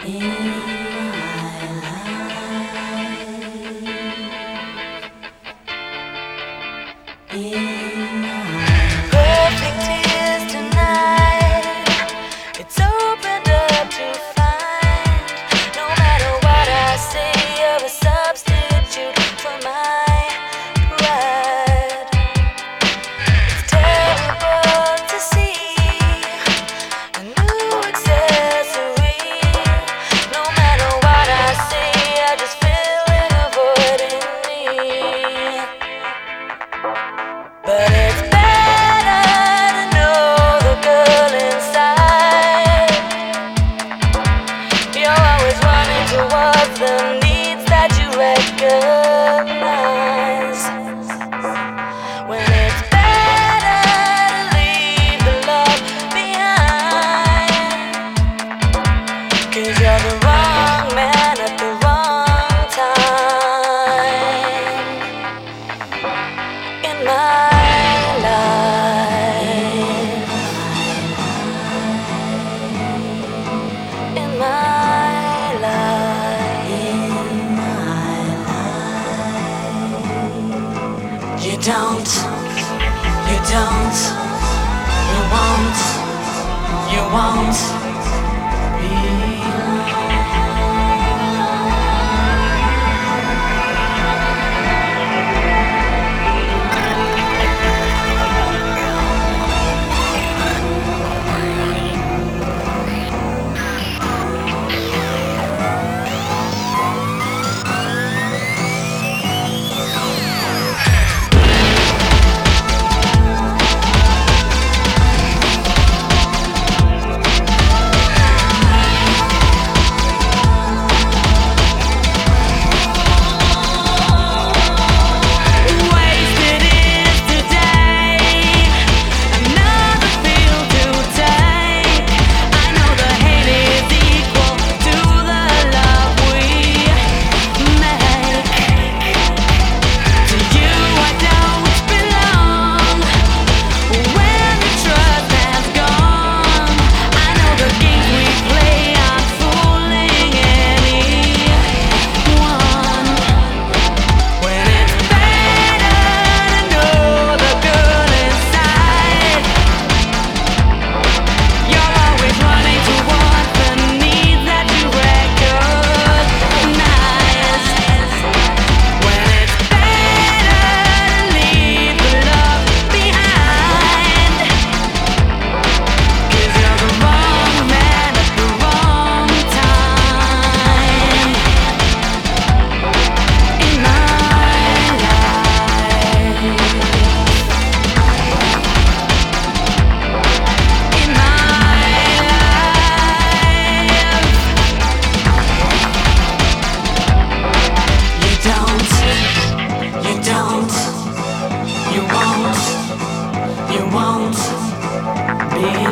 Perfect tears tonight. It's opened up to find. No matter what I say, you're a substitute for my pride. It's terrible to see a new accessory. No matter what I say, I just feel in a void in me. But it's better to know the girl inside. You're always running towards the needs that you recognize. When it's better to leave the love behind. 'Cause you're the wrong man at the wrong time in my you won't belong. You won't be